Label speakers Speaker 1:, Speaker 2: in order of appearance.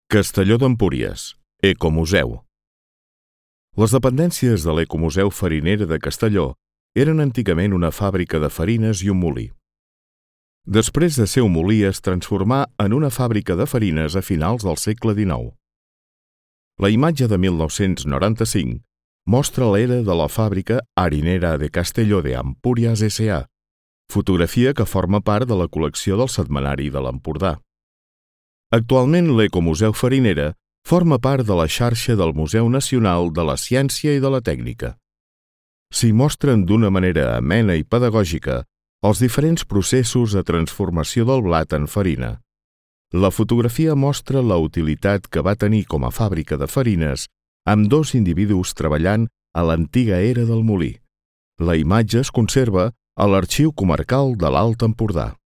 Speaker 1: Castelló d'Empúries, Ecomuseu. Les dependències de l'Ecomuseu Farinera de Castelló eren antigament una fàbrica de farines i un molí. Després de ser un molí es transformà en una fàbrica de farines a finals del segle XIX. La imatge de 1995 mostra l'era de la fàbrica harinera de Castelló de Empúries S.A., fotografia que forma part de la col·lecció del Setmanari de l'Empordà. Actualment l'Ecomuseu Farinera forma part de la xarxa del Museu Nacional de la Ciència i de la Tècnica. S'hi mostren d'una manera amena i pedagògica els diferents processos de transformació del blat en farina. La fotografia mostra la utilitat que va tenir com a fàbrica de farines amb dos individus treballant a l'antiga era del molí. La imatge es conserva a l'Arxiu Comarcal de l'Alt Empordà.